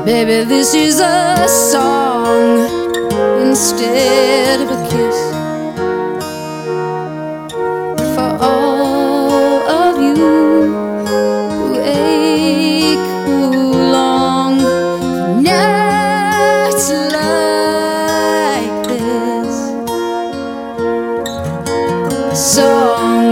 Baby, this is a song instead of a kiss for all of you who ache, who long for nights like this. A song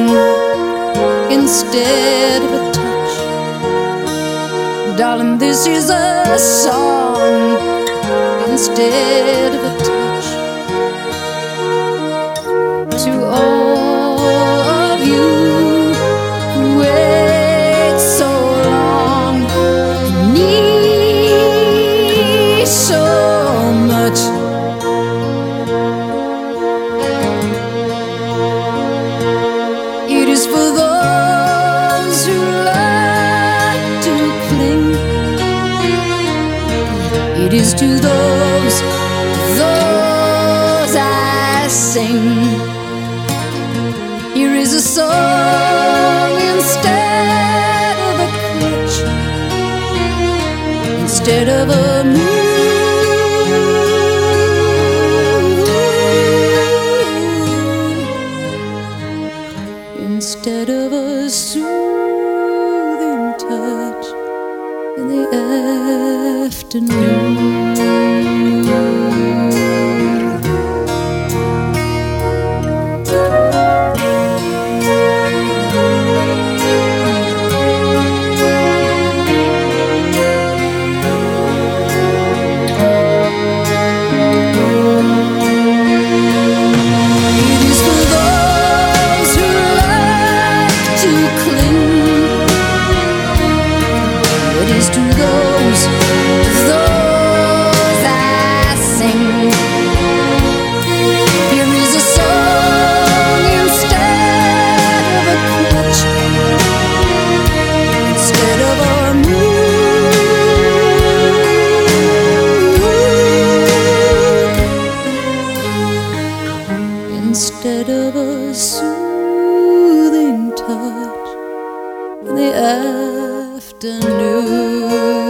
instead of a touch. Darling, this is a song instead of a touch. To all of you who wait so long, need so much. It is for those who like to cling. It is to those I sing. Here is a song instead of a clutch, instead of a moon, instead of a soothing touch in the afternoon. To those I sing. Here is a song instead of a clutch, instead of a moon, instead of a soothing touch in the afternoon.